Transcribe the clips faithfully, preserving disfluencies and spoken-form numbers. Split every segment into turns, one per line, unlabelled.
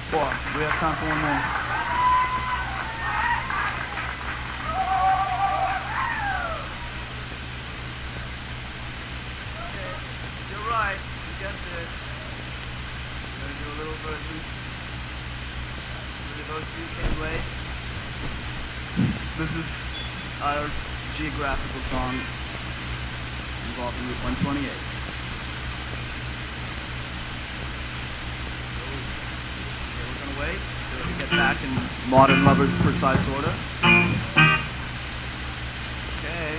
Four. We have time for one more. Okay, you're right. You guessed it. I'm gonna do a little version. Those of you came late. This is our geographical song involving Route one twenty-eight. Okay, we're gonna wait till we get back in Modern Lovers' precise order. Okay.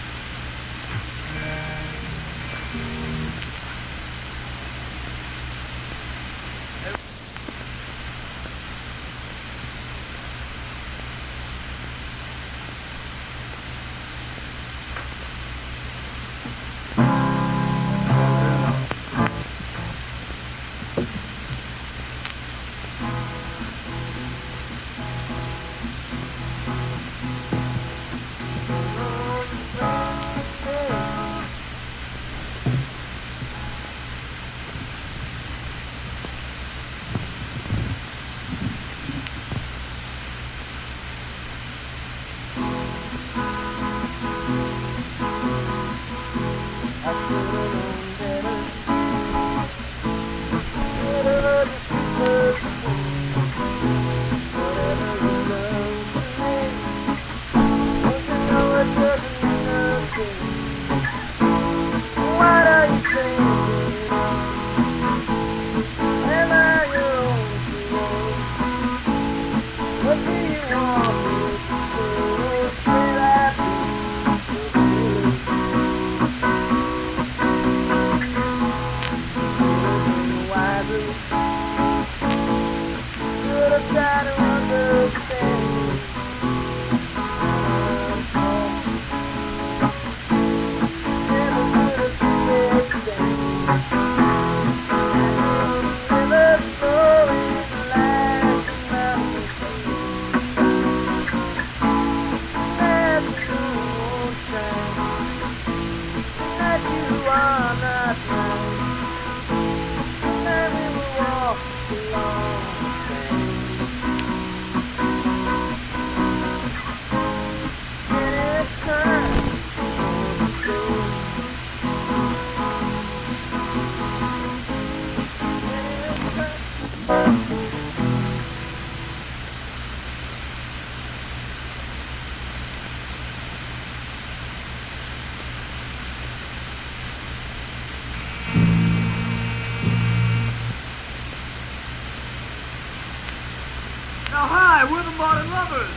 Now, hi, we're the Modern Lovers.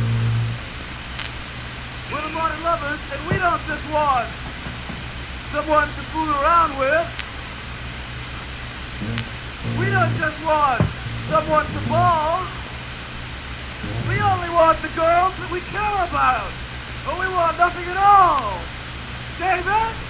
We're the Modern Lovers, and we don't just want someone to fool around with. We don't just want someone to ball. We only want the girls that we care about. Or we want nothing at all. David?